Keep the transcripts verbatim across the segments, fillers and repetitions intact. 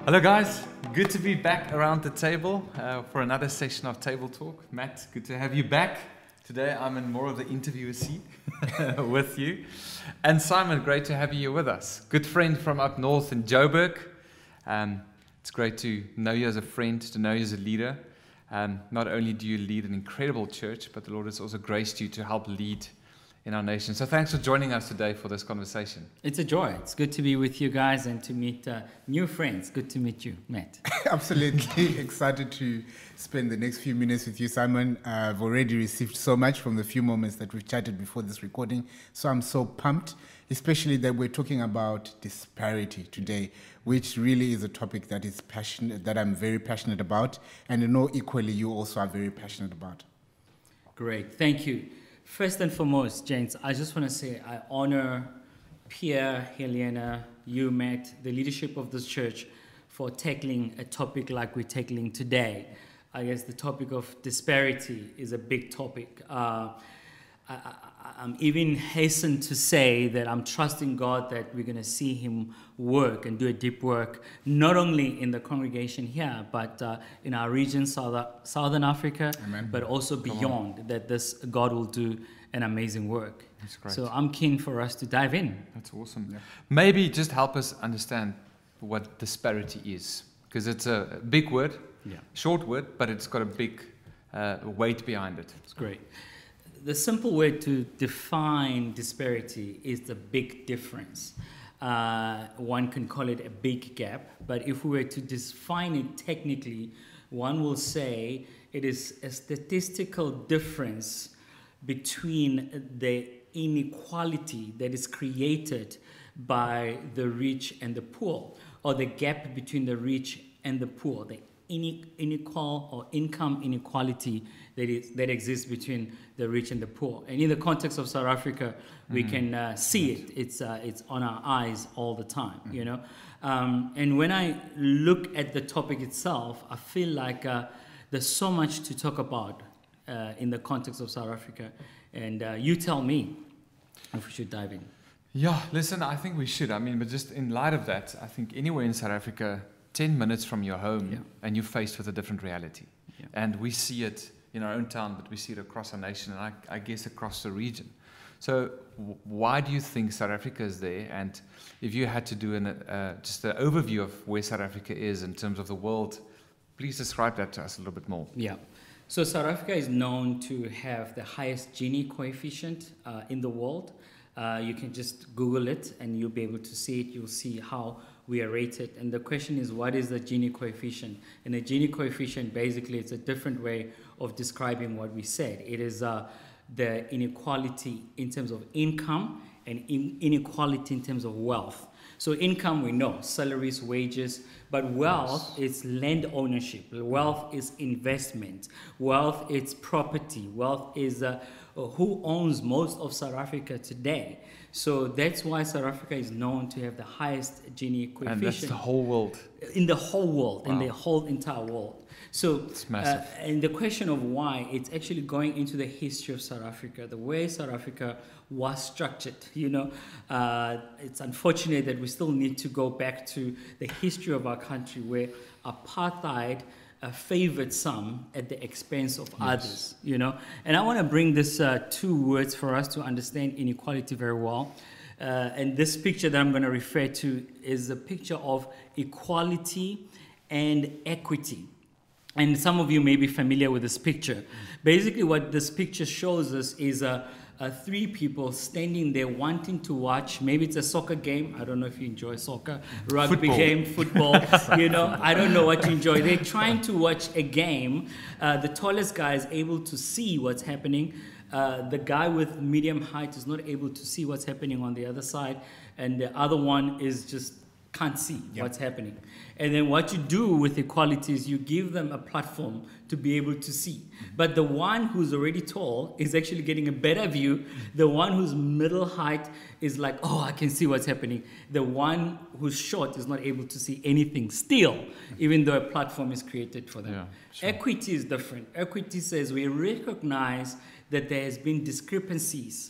Hello guys, good to be back around the table uh, for another session of Table Talk. Matt, good to have you back. Today I'm in more of the interviewer seat with you. And Simon, great to have you here with us. Good friend from up north in Joburg. Um, it's great to know you as a friend, to know you as a leader. Um, not only do you lead an incredible church, but the Lord has also graced you to help lead in our nation. So thanks for joining us today for this conversation. It's a joy. It's good to be with you guys and to meet uh, new friends. Good to meet you, Matt. Absolutely excited to spend the next few minutes with you, Simon. Uh, I've already received so much from the few moments that we've chatted before this recording, so I'm so pumped, especially that we're talking about disparity today, which really is a topic that is passionate, that I'm very passionate about, and I know equally you also are very passionate about. Great. Thank you. First and foremost, James, I just want to say I honor Pierre, Helena, you, Matt, the leadership of this church for tackling a topic like we're tackling today. I guess the topic of disparity is a big topic. Uh, I, I, I'm even hastened to say that I'm trusting God that we're going to see him work and do a deep work, not only in the congregation here, but uh, in our region, South, Southern Africa, Amen. But also beyond, that this God will do an amazing work. That's great. So I'm keen for us to dive in. That's awesome. Yeah. Maybe just help us understand what disparity is, because it's a big word, Yeah, short word, but it's got a big uh, weight behind it. it's great. The simple way to define disparity is the big difference. Uh, one can call it a big gap, but if we were to define it technically, one will say it is a statistical difference between the inequality that is created by the rich and the poor, or the gap between the rich and the poor, the unequal or income inequality that is that exists between the rich and the poor. And in the context of South Africa, we mm. can uh, see it. It's uh, it's on our eyes all the time, mm. you know. Um, and when I look at the topic itself, I feel like uh, there's so much to talk about uh, in the context of South Africa. And uh, you tell me if we should dive in. Yeah, listen, I think we should. I mean, but just in light of that, I think anywhere in South Africa, ten minutes from your home, yeah. and you're faced with a different reality. Yeah. And we see it in our own town, but we see it across our nation, and I, I guess across the region. So w- why do you think South Africa is there? And if you had to do an, uh, just an overview of where South Africa is in terms of the world, please describe that to us a little bit more. Yeah. So South Africa is known to have the highest Gini coefficient uh, in the world. Uh, you can just Google it and you'll be able to see it. You'll see how we are rated. And the question is, what is the Gini coefficient? And the Gini coefficient, basically, it's a different way of describing what we said. It is uh, the inequality in terms of income and in inequality in terms of wealth. So income, we know, salaries, wages, but wealth yes. is land ownership. Wealth is investment. Wealth is property. Wealth is uh, who owns most of South Africa today. So that's why South Africa is known to have the highest Gini coefficient. And that's the whole world. In the whole world, wow. in the whole entire world. So, it's massive. Uh, and the question of why, it's actually going into the history of South Africa, the way South Africa was structured. You know, uh, it's unfortunate that we still need to go back to the history of our country, where apartheid uh, favored some at the expense of yes. others. You know, and I want to bring this uh, two words for us to understand inequality very well. Uh, and this picture that I'm going to refer to is a picture of equality and equity. And some of you may be familiar with this picture. Basically, what this picture shows us is uh, uh, three people standing there wanting to watch. Maybe it's a soccer game. I don't know if you enjoy soccer. Rugby football. game, football. You know, I don't know what you enjoy. They're trying to watch a game. Uh, the tallest guy is able to see what's happening. Uh, the guy with medium height is not able to see what's happening on the other side. And the other one is just can't see yep. what's happening. And then what you do with equality is you give them a platform to be able to see. But the one who's already tall is actually getting a better view. The one who's middle height is like, oh, I can see what's happening. The one who's short is not able to see anything still, even though a platform is created for them. Yeah, sure. Equity is different. Equity says we recognize that there has been discrepancies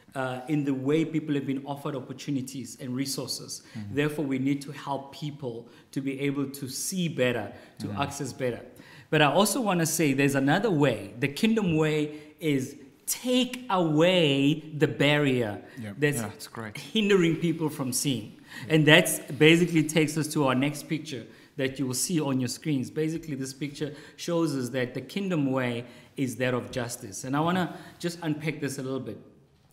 uh, in the way people have been offered opportunities and resources. Mm-hmm. Therefore, we need to help people to be able to see better, to mm-hmm. access better. But I also want to say there's another way. The kingdom way is take away the barrier yep. that's, yeah, that's great. hindering people from seeing. And that's basically takes us to our next picture that you will see on your screens. Basically, this picture shows us that the kingdom way is that of justice. And I want to just unpack this a little bit.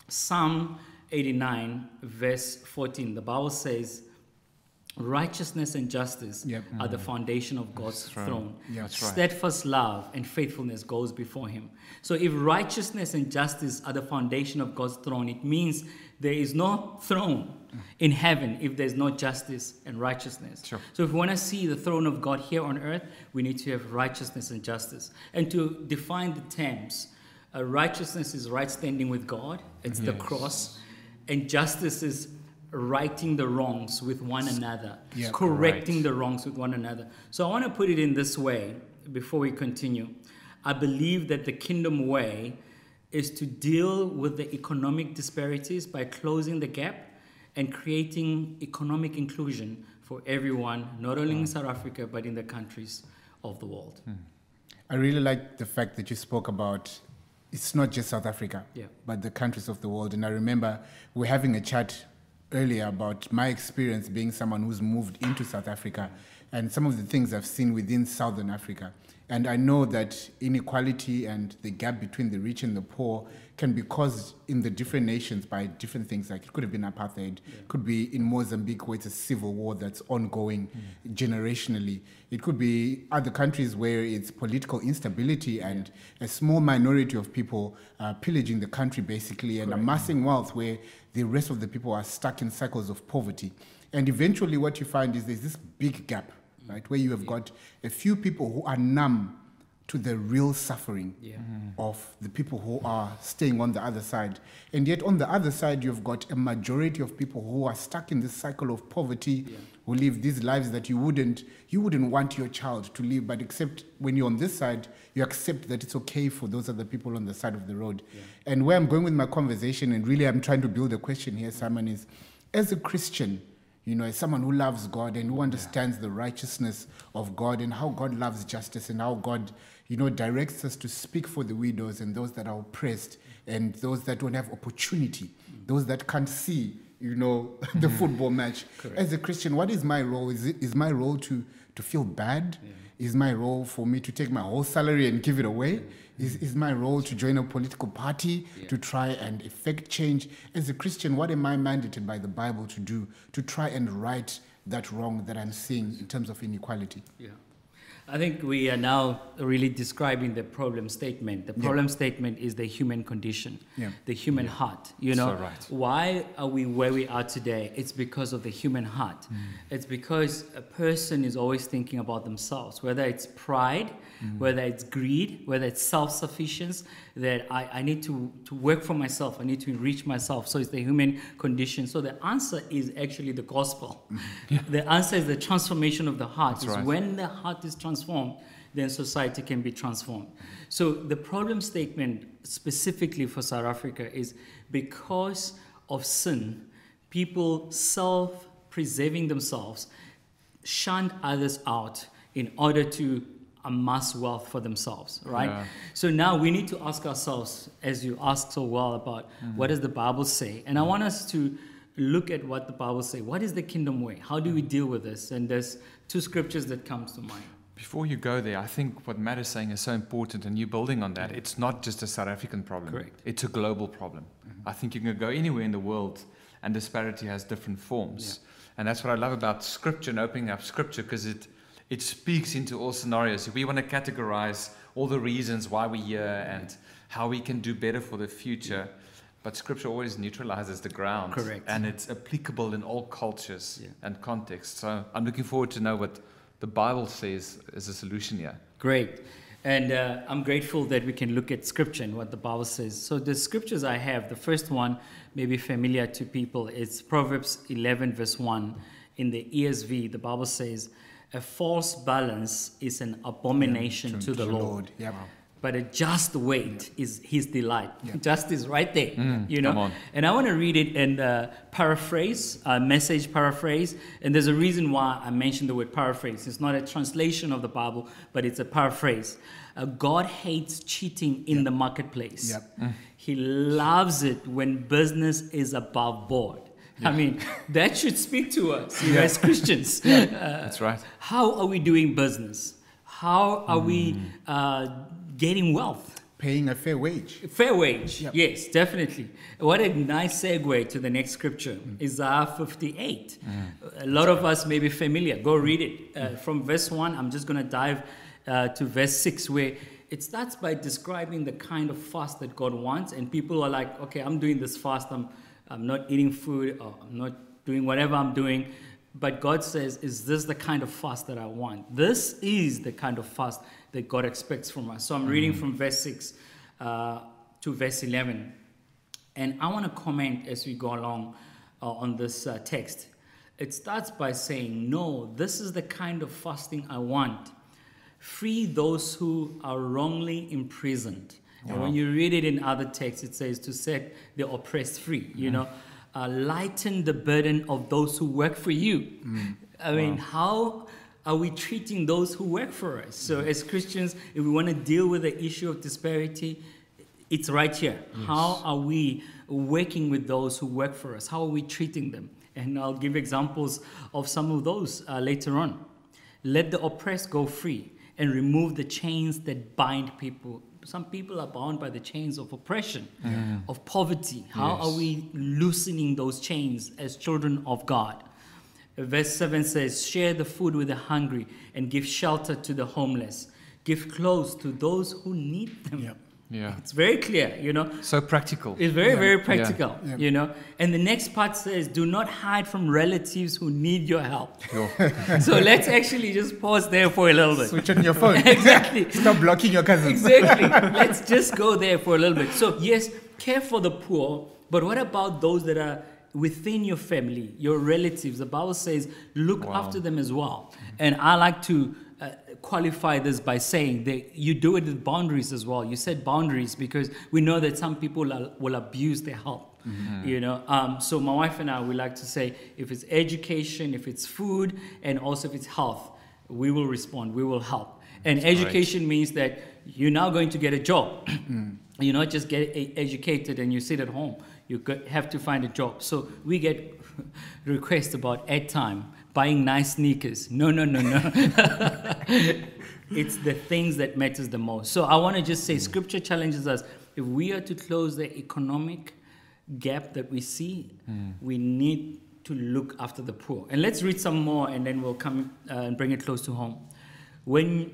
Psalm eighty-nine, verse fourteen, the Bible says, righteousness and justice yep. are mm-hmm. the foundation of God's That's throne. Yeah, that's right. Steadfast love and faithfulness goes before him. So if righteousness and justice are the foundation of God's throne, it means there is no throne in heaven if there's no justice and righteousness. Sure. So if we want to see the throne of God here on earth, we need to have righteousness and justice. And to define the terms, uh, righteousness is right standing with God. It's yes. the cross. And justice is righting the wrongs with one another, yeah, correcting right. the wrongs with one another. So I want to put it in this way before we continue. I believe that the kingdom way is to deal with the economic disparities by closing the gap and creating economic inclusion for everyone, not only in South Africa, but in the countries of the world. Hmm. I really like the fact that you spoke about it's not just South Africa, yeah. but the countries of the world. And I remember we were having a chat earlier about my experience being someone who's moved into South Africa and some of the things I've seen within Southern Africa. And I know that inequality and the gap between the rich and the poor can be caused in the different nations by different things. Like it could have been apartheid, yeah. could be in Mozambique where it's a civil war that's ongoing mm. generationally. It could be other countries where it's political instability and yeah. a small minority of people uh, pillaging the country basically and Correct. amassing wealth where the rest of the people are stuck in cycles of poverty. And eventually what you find is there's this big gap, right, where you have got a few people who are numb to the real suffering yeah. mm. of the people who are staying on the other side. And yet on the other side, you've got a majority of people who are stuck in this cycle of poverty, yeah. who live these lives that you wouldn't, you wouldn't want your child to live, but except when you're on this side, you accept that it's okay for those other people on the side of the road. Yeah. And where I'm going with my conversation, and really I'm trying to build a question here, Simon, is as a Christian, you know, as someone who loves God and who understands yeah. the righteousness of God and how God loves justice and how God, you know, directs us to speak for the widows and those that are oppressed and those that don't have opportunity, mm. those that can't see, you know, the mm. football match. Correct. As a Christian, what is my role? Is it is my role to, to feel bad? Yeah. Is my role for me to take my whole salary and give it away? Mm. Is, is my role to join a political party yeah. to try and effect change? As a Christian, what am I mandated by the Bible to do to try and right that wrong that I'm seeing in terms of inequality? Yeah. I think we are now really describing the problem statement. The problem yeah. statement is the human condition, yeah. the human yeah. heart. You know, so right. why are we where we are today? It's because of the human heart. Mm. It's because a person is always thinking about themselves, whether it's pride, mm. whether it's greed, whether it's self-sufficiency, that I, I need to, to work for myself, I need to enrich myself. So it's the human condition. So the answer is actually the gospel. Mm. Yeah. The answer is the transformation of the heart. That's is right. when the heart is transformed, transformed, then society can be transformed. So the problem statement specifically for South Africa is because of sin, people self-preserving themselves shunned others out in order to amass wealth for themselves, right? Yeah. So now we need to ask ourselves, as you asked so well about mm-hmm. what does the Bible say? And I want us to look at what the Bible says. What is the kingdom way? How do we deal with this? And there's two scriptures that comes to mind. Before you go there, I think what Matt is saying is so important, and you building on that. It's not just a South African problem. Correct. It's a global problem. Mm-hmm. I think you can go anywhere in the world, and disparity has different forms. Yeah. And that's what I love about Scripture and opening up Scripture, because it it speaks into all scenarios. If we want to categorize all the reasons why we're here and how we can do better for the future, but Scripture always neutralizes the ground. Correct. And it's applicable in all cultures yeah. and contexts. So I'm looking forward to know what the Bible says is a solution here. Great. And uh, I'm grateful that we can look at Scripture and what the Bible says. So the scriptures I have, the first one may be familiar to people. It's Proverbs eleven verse one. In the E S V, the Bible says, a false balance is an abomination yeah, to, to the Lord. Lord. Yep. but a just weight Yeah. is his delight. Yeah. Just is right there, Mm, you know. come on. And I want to read it and uh, paraphrase, uh, message paraphrase. And there's a reason why I mentioned the word paraphrase. It's not a translation of the Bible, but it's a paraphrase. Uh, God hates cheating in the marketplace. Yep. He loves it when business is above board. I mean, that should speak to us, you know, as Christians. Uh, That's right. how are we doing business? How are we uh, getting wealth? Paying a fair wage. Fair wage, Yep. yes, definitely. What a nice segue to the next scripture, Isaiah fifty-eight. A lot of us may be familiar. Go read it. Uh, from verse one, I'm just going to dive uh, to verse six, where it starts by describing the kind of fast that God wants. And people are like, okay, I'm doing this fast. I'm, I'm not eating food, or I'm not doing whatever I'm doing. But God says, is this the kind of fast that I want? This is the kind of fast that God expects from us. So I'm reading from verse six uh, to verse eleven. And I want to comment as we go along uh, on this uh, text. It starts by saying, no, this is the kind of fasting I want. Free those who are wrongly imprisoned. And Wow. when you read it in other texts, it says to set the oppressed free, you know. Uh, lighten the burden of those who work for you. Mm. I mean, how are we treating those who work for us? So as Christians, if we want to deal with the issue of disparity, it's right here. Yes. How are we working with those who work for us? How are we treating them? And I'll give examples of some of those uh, later on. Let the oppressed go free and remove the chains that bind people. Some people are bound by the chains of oppression, Mm. of poverty. How Yes. are we loosening those chains as children of God? Verse seven says, share the food with the hungry and give shelter to the homeless. Give clothes to those who need them. Yep. Yeah. It's very clear, you know. So practical. It's very, Yeah. very practical, Yeah. you know. And the next part says, do not hide from relatives who need your help. Sure. So let's actually just pause there for a little bit. Switch on your phone. Exactly. Stop blocking your cousins. Exactly. Let's just go there for a little bit. So, yes, care for the poor, but what about those that are within your family, your relatives? The Bible says, look Wow. after them as well. And I like to uh, qualify this by saying that you do it with boundaries as well. You set boundaries because we know that some people are, will abuse their help. Mm-hmm. You know, um, so my wife and I, we like to say, if it's education, if it's food, and also if it's health, we will respond, we will help. And That's education means that you're now going to get a job. You're not just get e- educated and you sit at home. You go- have to find a job. So we get requests about ad time, buying nice sneakers. No, no, no, no. It's the things that matters the most. So I want to just say, Scripture challenges us. If we are to close the economic gap that we see, Mm. we need to look after the poor. And let's read some more, and then we'll come uh, and bring it close to home. When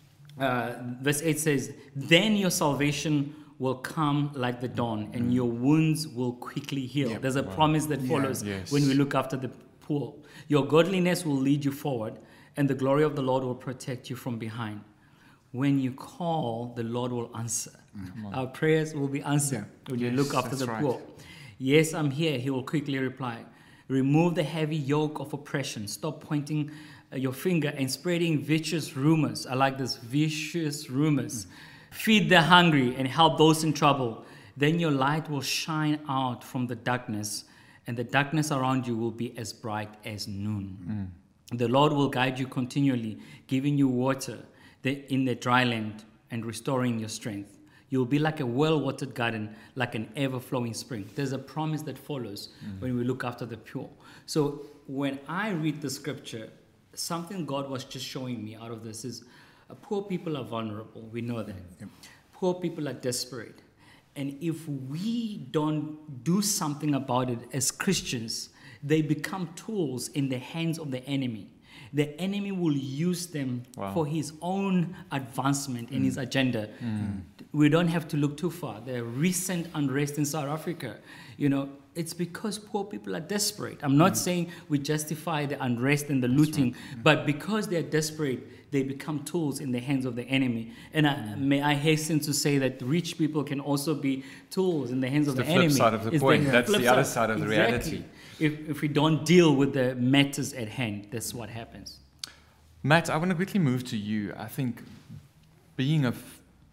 uh, verse eight says, then your salvation will come like the dawn, and your wounds will quickly heal. Yep. There's a Wow. promise that Yeah. follows Yes. when we look after the poor. Your godliness will lead you forward, and the glory of the Lord will protect you from behind. When you call, the Lord will answer. Our prayers will be answered when you Yes, look after that's the right. poor. Yes, I'm here, he will quickly reply. Remove the heavy yoke of oppression. Stop pointing uh, your finger and spreading vicious rumors. I like this, vicious rumors. Feed the hungry and help those in trouble. Then your light will shine out from the darkness, and the darkness around you will be as bright as noon. The Lord will guide you continually, giving you water in the dry land and restoring your strength. You'll be like a well-watered garden, like an ever-flowing spring. There's a promise that follows mm. when we look after the pure. So when I read the scripture, something God was just showing me out of this is uh, poor people are vulnerable. We know that. Yep. Poor people are desperate. And if we don't do something about it as Christians, they become tools in the hands of the enemy. The enemy will use them Wow. for his own advancement in Mm. his agenda. Mm. We don't have to look too far. The recent unrest in South Africa, you know, it's because poor people are desperate. I'm not Mm. saying we justify the unrest and the looting, right. but because they're desperate, they become tools in the hands of the enemy. And I, may I hasten to say that rich people can also be tools in the hands It's of the the, flip enemy. side of the It's coin. That's flip the other side of the Exactly. reality. If, if we don't deal with the matters at hand, that's what happens. Matt, I want to quickly move to you. I think being a f-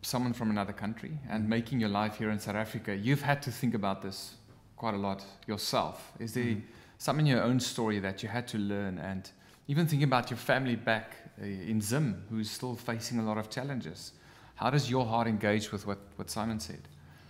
someone from another country and making your life here in South Africa, you've had to think about this quite a lot yourself. Is there mm. something in your own story that you had to learn? And even thinking about your family back uh, in Zim, who's still facing a lot of challenges. How does your heart engage with what, what Simon said?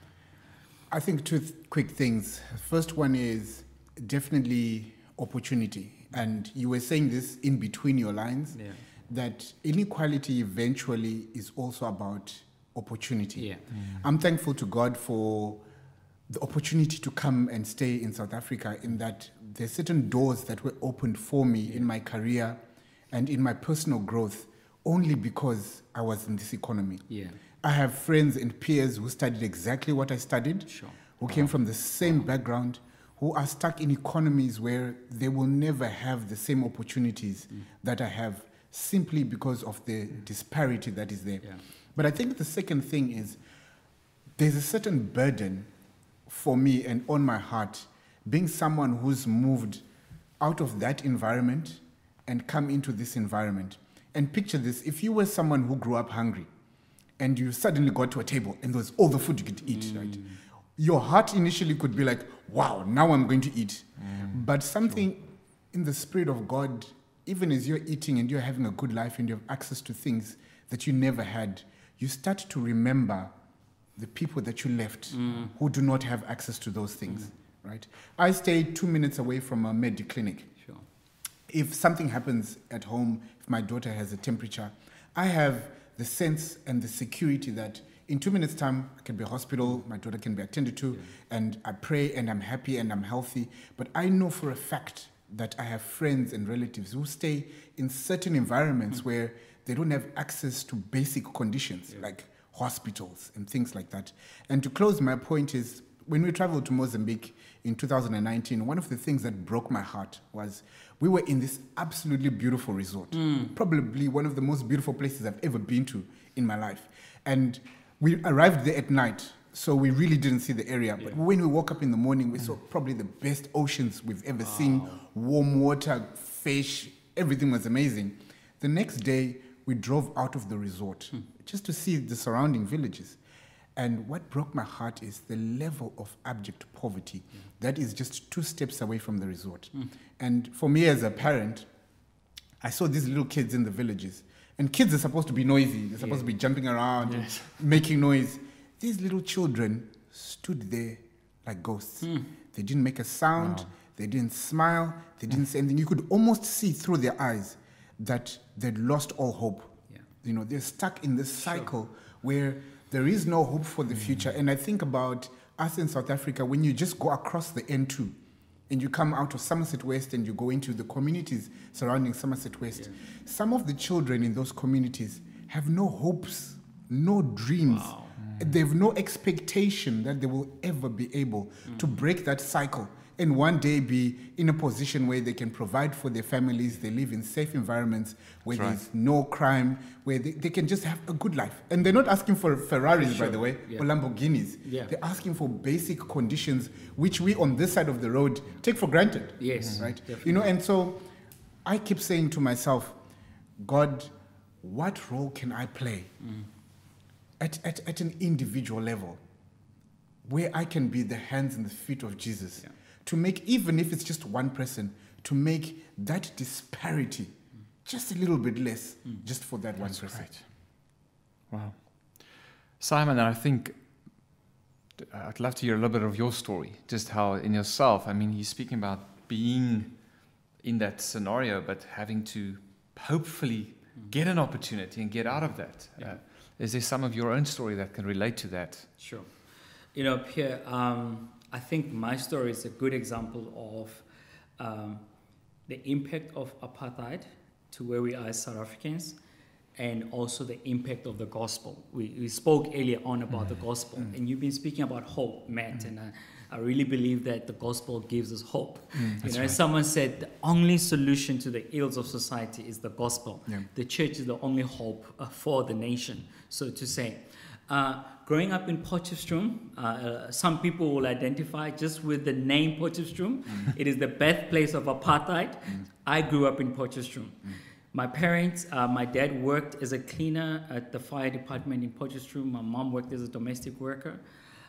I think two th- quick things. First one is definitely opportunity. And you were saying this in between your lines, yeah. that inequality eventually is also about opportunity. Yeah. Mm. I'm thankful to God for the opportunity to come and stay in South Africa, in that there's certain doors that were opened for me yeah. in my career and in my personal growth only because I was in this economy. Yeah. I have friends and peers who studied exactly what I studied, sure. who came from the same background, who are stuck in economies where they will never have the same opportunities mm. that I have, simply because of the disparity that is there. Yeah. But I think the second thing is there's a certain burden for me and on my heart, being someone who's moved out of that environment and come into this environment. And picture this, if you were someone who grew up hungry and you suddenly got to a table and there was all the food you could eat, mm. right? Your heart initially could be like, wow, now I'm going to eat. Mm. But something sure. in the Spirit of God, even as you're eating and you're having a good life and you have access to things that you never had, you start to remember the people that you left mm. who do not have access to those things, mm. right? I stay two minutes away from a med clinic. Sure. If something happens at home, if my daughter has a temperature, I have the sense and the security that in two minutes' time, I can be at hospital, my daughter can be attended to, yeah. and I pray and I'm happy and I'm healthy. But I know for a fact that I have friends and relatives who stay in certain environments mm. where they don't have access to basic conditions, yeah. like hospitals and things like that. And to close, my point is, when we traveled to Mozambique in two thousand nineteen, one of the things that broke my heart was we were in this absolutely beautiful resort, mm. probably one of the most beautiful places I've ever been to in my life. And we arrived there at night, so we really didn't see the area. But yeah. when we woke up in the morning, we mm. saw probably the best oceans we've ever wow. seen, warm water, fish, everything was amazing. The next day, we drove out of the resort mm. just to see the surrounding villages. And what broke my heart is the level of abject poverty mm. that is just two steps away from the resort. Mm. And for me as a parent, I saw these little kids in the villages. And kids are supposed to be noisy. They're supposed yeah. to be jumping around, yes. and making noise. These little children stood there like ghosts. Mm. They didn't make a sound. Wow. They didn't smile. They didn't mm. say anything. You could almost see through their eyes that they'd lost all hope. Yeah. You know, they're stuck in this cycle sure. where there is no hope for the mm. future. And I think about us in South Africa, when you just go across the N two and you come out of Somerset West and you go into the communities surrounding Somerset West, yeah. some of the children in those communities have no hopes, no dreams. Wow. Mm. They have no expectation that they will ever be able mm. to break that cycle and one day be in a position where they can provide for their families, they live in safe environments where That's there's right. no crime, where they, they can just have a good life. And they're not asking for Ferraris, sure. by the way, yeah. or Lamborghinis. Yeah. They're asking for basic conditions, which we on this side of the road take for granted. Yes. Right? Definitely. You know, and so I keep saying to myself, God, what role can I play mm. at, at, at an individual level where I can be the hands and the feet of Jesus? Yeah. To make, even if it's just one person, to make that disparity mm. just a little bit less, mm. just for that That's one person. Great. Wow. Simon, I think I'd love to hear a little bit of your story, just how in yourself, I mean, you're speaking about being in that scenario, but having to hopefully mm. get an opportunity and get out of that. Yeah. Uh, is there some of your own story that can relate to that? Sure. You know, Pierre, um, I think my story is a good example of um, the impact of apartheid to where we are as South Africans, and also the impact of the gospel. We, we spoke earlier on about mm. the gospel, mm. and you've been speaking about hope, Matt, mm. and I, I really believe that the gospel gives us hope. Mm, you know, right. Someone said the only solution to the ills of society is the gospel. Yeah. The church is the only hope uh, for the nation, so to say. Uh, growing up in Potchefstroom, uh, uh, some people will identify just with the name Potchefstroom. Mm. It is the birthplace of apartheid. Mm. I grew up in Potchefstroom. Mm. My parents, uh, my dad worked as a cleaner at the fire department in Potchefstroom. My mom worked as a domestic worker.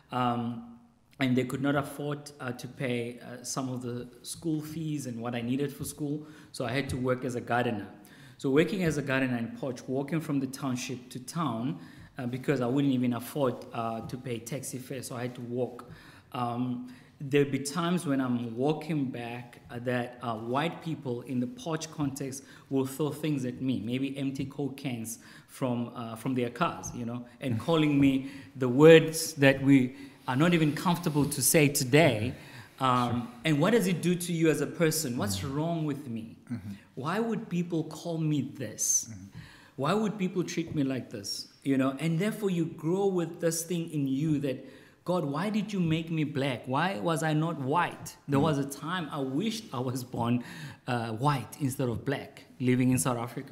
Um, and they could not afford uh, to pay uh, some of the school fees and what I needed for school. So I had to work as a gardener. So working as a gardener in Potch, walking from the township to town, uh, because I wouldn't even afford uh, to pay taxi fare, so I had to walk. Um, there'd be times when I'm walking back uh, that uh, white people in the Potch context will throw things at me, maybe empty Coke cans from, uh, from their cars, you know, and calling me the words that we are not even comfortable to say today. Um, sure. And what does it do to you as a person? What's mm-hmm. wrong with me? Mm-hmm. Why would people call me this? Mm-hmm. Why would people treat me like this? You know, and therefore you grow with this thing in you that, God, why did you make me black? Why was I not white? There mm-hmm. was a time I wished I was born uh, white instead of black, living in South Africa.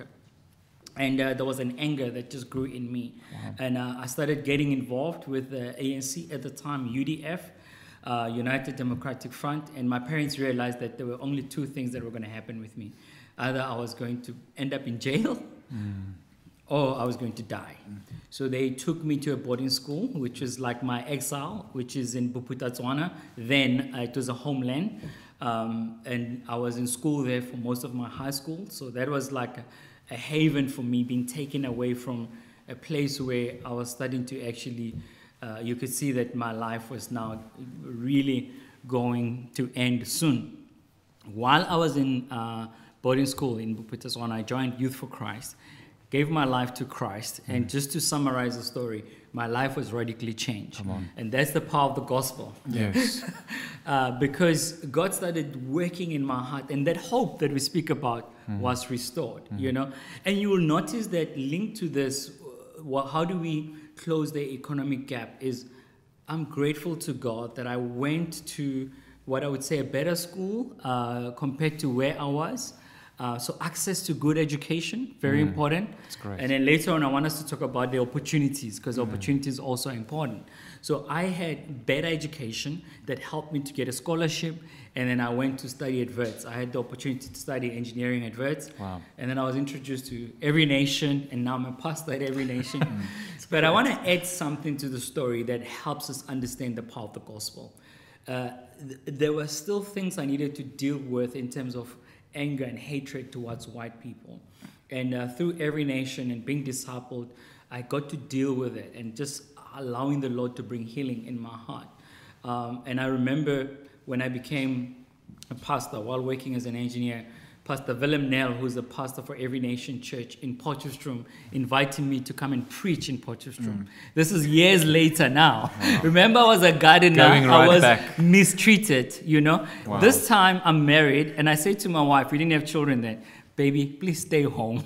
And uh, there was an anger that just grew in me. Wow. And uh, I started getting involved with the A N C at the time, U D F. Uh, United Democratic Front, and my parents realized that there were only two things that were going to happen with me. Either I was going to end up in jail mm. or I was going to die. Mm. So they took me to a boarding school, which is like my exile, which is in Bophuthatswana. Then uh, it was a homeland. Um, and I was in school there for most of my high school. So that was like a, a haven for me, being taken away from a place where I was starting to actually Uh, you could see that my life was now really going to end soon. While I was in uh, boarding school in Bophuthatswana, I joined Youth for Christ, gave my life to Christ, mm. and just to summarize the story, my life was radically changed. Come on. And that's the power of the gospel. Yes. uh, because God started working in my heart, and that hope that we speak about mm. was restored, mm. you know. And you will notice that linked to this, well, how do we close the economic gap, is I'm grateful to God that I went to what I would say a better school uh, compared to where I was. Uh, so access to good education, very mm, important. That's great. And then later on, I want us to talk about the opportunities, because mm. opportunities are also important. So I had better education that helped me to get a scholarship, and then I went to study at Wits. I had the opportunity to study engineering at Wits. Wow. And then I was introduced to Every Nation, and now I'm a pastor at Every Nation. But I want to add something to the story that helps us understand the power of the gospel. Uh, th- there were still things I needed to deal with in terms of anger and hatred towards white people. And uh, through Every Nation and being discipled, I got to deal with it and just allowing the Lord to bring healing in my heart. Um, and I remember when I became a pastor while working as an engineer, Pastor Willem Nel, who's the pastor for Every Nation Church in Potchefstroom, invited me to come and preach in Potchefstroom. Mm. This is years later now. Wow. Remember, I was a gardener. Right I was back. mistreated, you know. Wow. This time I'm married, and I said to my wife, we didn't have children then, baby, please stay home.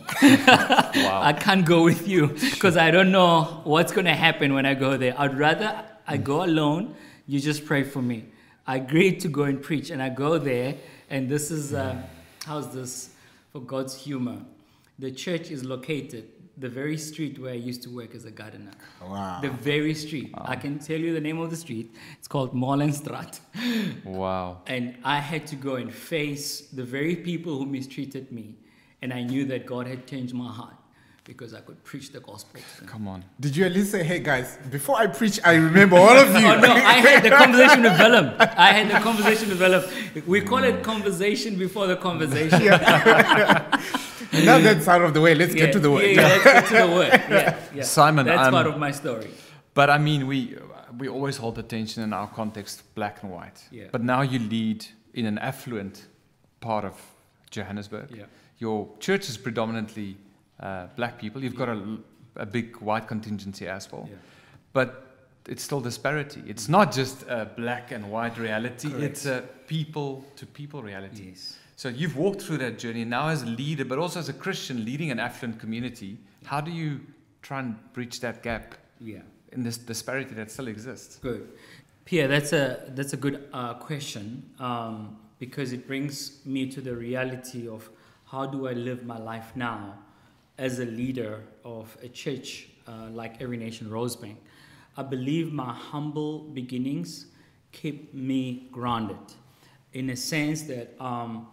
Wow. I can't go with you because I don't know what's going to happen when I go there. I'd rather I go alone. You just pray for me. I agreed to go and preach, and I go there, and this is... Uh, how's this for God's humor? The church is located the very street where I used to work as a gardener. Wow. The very street. Wow. I can tell you the name of the street. It's called Molenstraat. Wow. And I had to go and face the very people who mistreated me. And I knew that God had changed my heart because I could preach the gospel to them. Come on. Did you at least say, hey guys, before I preach, I remember all of you? Oh no, I had the conversation with Willem. I had the conversation with Willem. We call it conversation before the conversation. Yeah. Now that's out of the way. Let's yeah, get to the word. Yeah, yeah, let's get to the word. Yeah, yeah. Simon, that's um, part of my story. But I mean, we we always hold attention in our context, black and white. Yeah. But now you lead in an affluent part of Johannesburg. Yeah. Your church is predominantly uh, black people. You've got a, a big white contingency as well. Yeah. But it's still disparity. It's not just a black and white reality. Correct. It's a people-to-people reality. Yes. So you've walked through that journey now as a leader, but also as a Christian leading an affluent community. How do you try and bridge that gap yeah. in this disparity that still exists? Good. Pierre, that's a, that's a good uh, question um, because it brings me to the reality of how do I live my life now as a leader of a church uh, like Every Nation Rosebank. I believe my humble beginnings keep me grounded in a sense that um,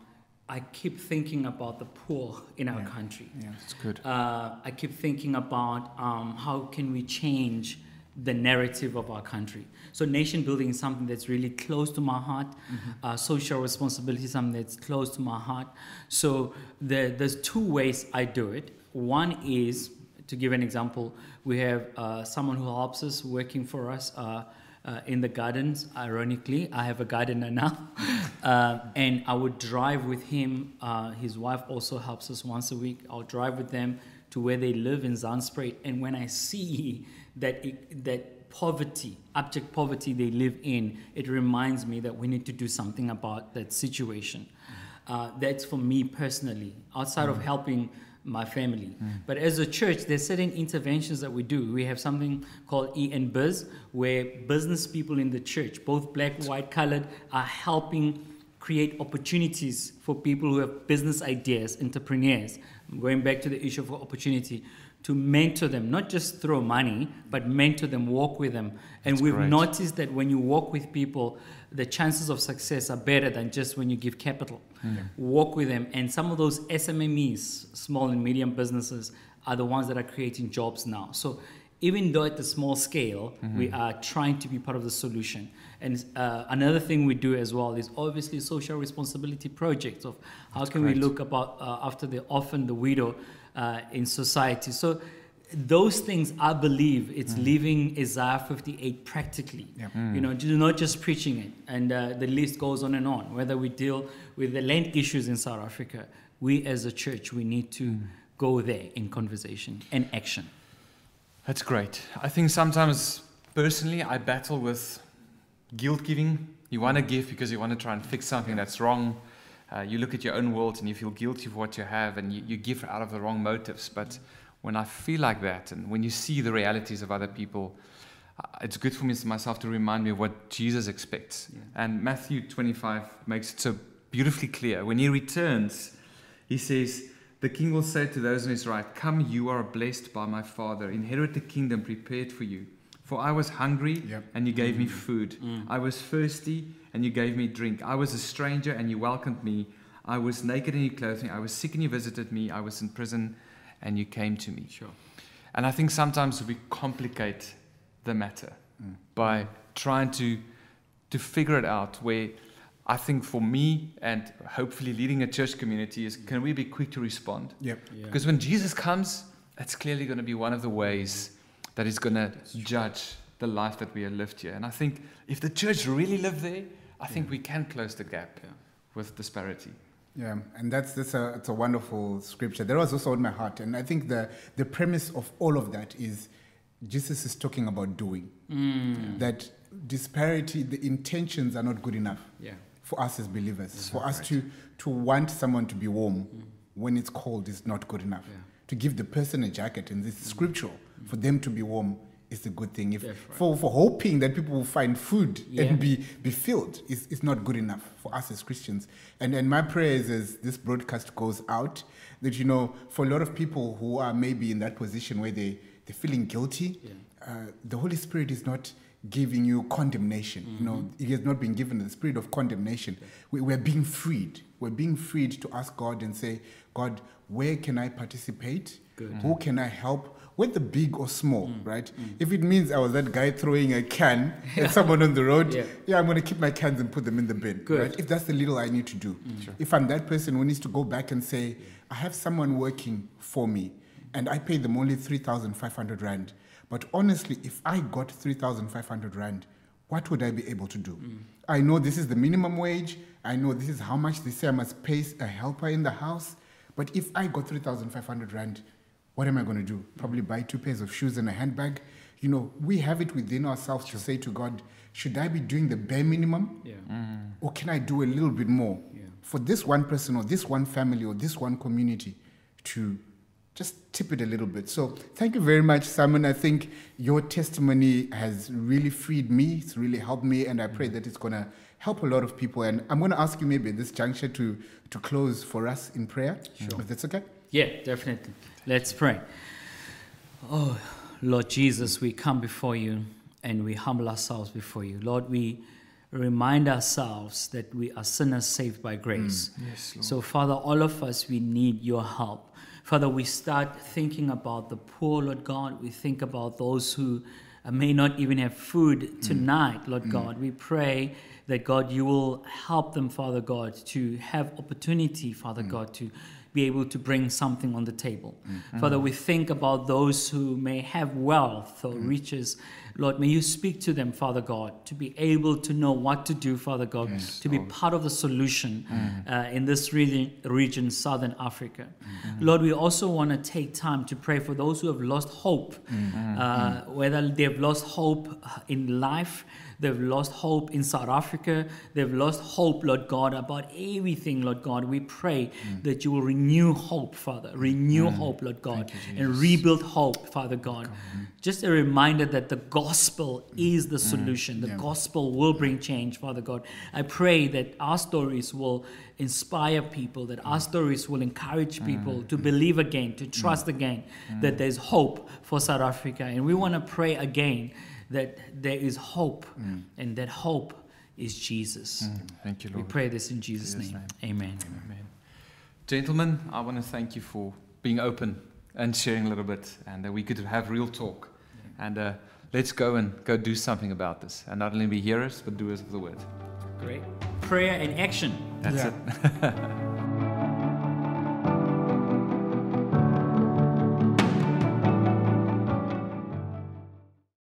I keep thinking about the poor in our Yeah. country. Yeah. It's good. Uh, I keep thinking about um, how can we change the narrative of our country. So nation building is something that's really close to my heart. Mm-hmm. uh, social responsibility is something that's close to my heart. So there, there's two ways I do it. One is, to give an example, we have uh, someone who helps us working for us uh, uh, in the gardens. Ironically, I have a gardener now. uh, and I would drive with him. Uh, his wife also helps us once a week. I'll drive with them to where they live in Zandspruit. And when I see that it, that poverty, abject poverty they live in, it reminds me that we need to do something about that situation. Uh, that's for me personally, outside of helping my family. Mm. But as a church, there's certain interventions that we do. We have something called E N Biz, where business people in the church, both black, white, colored, are helping create opportunities for people who have business ideas, entrepreneurs. Going back to the issue of opportunity, to mentor them, not just throw money, but mentor them, walk with them. And That's we've great. noticed that when you walk with people, the chances of success are better than just when you give capital. Mm. Walk with them. And some of those S M M Es, small and medium businesses, are the ones that are creating jobs now. So even though at the small scale, mm-hmm. we are trying to be part of the solution. And uh, another thing we do as well is obviously social responsibility projects of how That's can great. we look about uh, after the orphan, the widow uh, in society. So those things, I believe, it's mm. living Isaiah fifty-eight practically. Yeah. Mm. You know, not just preaching it. And uh, the list goes on and on. Whether we deal with the land issues in South Africa, we as a church, we need to mm. go there in conversation and action. That's great. I think sometimes, personally, I battle with guilt giving. You want to give because you want to try and fix something that's wrong. Uh, you look at your own world and you feel guilty for what you have, and you, you give out of the wrong motives. But when I feel like that, and when you see the realities of other people, uh, it's good for me myself to remind me of what Jesus expects. Yeah. And Matthew twenty-five makes it so beautifully clear. When he returns, he says, "The king will say to those on his right, 'Come, you are blessed by my Father. Inherit the kingdom prepared for you. For I was hungry, yep. and you gave mm. me food. Mm. I was thirsty, and you gave me drink. I was a stranger, and you welcomed me. I was naked, and you clothed me. I was sick, and you visited me. I was in prison, and you came to me.'" Sure. And I think sometimes we complicate the matter mm. by trying to to figure it out, where I think for me, and hopefully leading a church community, is can we be quick to respond? Yep. Yeah. Because when Jesus comes, that's clearly going to be one of the ways that is going to judge the life that we have lived here. And I think if the church really lived there, I think yeah. we can close the gap yeah. with disparity. Yeah, and that's, that's a, it's a wonderful scripture. That was also on my heart. And I think the, the premise of all of that is Jesus is talking about doing. Mm. That disparity, the intentions are not good enough yeah. for us as believers. That's for us right. to, to want someone to be warm mm. when it's cold is not good enough. Yeah. To give the person a jacket, and this is mm. scriptural, mm. for them to be warm is the good thing. If right. for, for hoping that people will find food yeah. and be, be filled is, is not good enough for us as Christians. And and my prayer is as this broadcast goes out, that, you know, for a lot of people who are maybe in that position where they, they're feeling guilty, yeah. uh, the Holy Spirit is not giving you condemnation. Mm-hmm. You know, it has not been given the spirit of condemnation. We, we're being freed. We're being freed to ask God and say, God, where can I participate? Good. Who can I help? Whether big or small, mm. right? Mm. If it means I was that guy throwing a can at someone on the road, yeah, yeah I'm going to keep my cans and put them in the bin, Good. Right? If that's the little I need to do. Mm. Sure. If I'm that person who needs to go back and say, yeah. I have someone working for me, and I pay them only three thousand five hundred rand, but honestly, if I got three thousand five hundred rand, what would I be able to do? Mm. I know this is the minimum wage. I know this is how much they say I must pay a helper in the house. But if I got three thousand five hundred rand, what am I going to do? Probably buy two pairs of shoes and a handbag. You know, we have it within ourselves to say to God, should I be doing the bare minimum? Yeah. Mm. Or can I do a little bit more yeah. for this one person or this one family or this one community to just tip it a little bit? So thank you very much, Simon. I think your testimony has really freed me. It's really helped me. And I pray mm. that it's going to help a lot of people. And I'm going to ask you maybe at this juncture to, to close for us in prayer. Sure. If that's okay? Yeah, definitely. Let's pray. Oh, Lord Jesus, we come before you and we humble ourselves before you. Lord, we remind ourselves that we are sinners saved by grace. Mm. Yes, Lord. So, Father, all of us, we need your help. Father, we start thinking about the poor, Lord God. We think about those who uh, may not even have food tonight, Lord Mm. God. We pray that, God, you will help them, Father God, to have opportunity, Father Mm. God, to be able to bring something on the table. Mm. Father, we think about those who may have wealth or Mm. riches. Lord, may you speak to them, Father God, to be able to know what to do, Father God, Yes, to be Lord. part of the solution uh, in this region, region, Southern Africa. Mm. Lord, we also want to take time to pray for those who have lost hope, Mm. uh, whether they've lost hope in life, they've lost hope in South Africa, they've lost hope, Lord God, about everything, Lord God. We pray that you will renew hope, Father, renew hope, Lord God, and rebuild hope, Father God. Just a reminder that the gospel is the solution. The Yeah. gospel will bring change, Father God. I pray that our stories will inspire people, that our stories will encourage people to believe again, to trust again, that there's hope for South Africa. And we want to pray again that there is hope, and that hope is Jesus. Mm. Thank you, We Lord. pray this in Jesus' Jesus' name. Amen. Amen. Gentlemen, I want to thank you for being open and sharing a little bit, and uh, we could have real talk. And uh, let's go and go do something about this, and not only be hearers, but doers of the word. Great. Prayer and action. That's Yeah. it.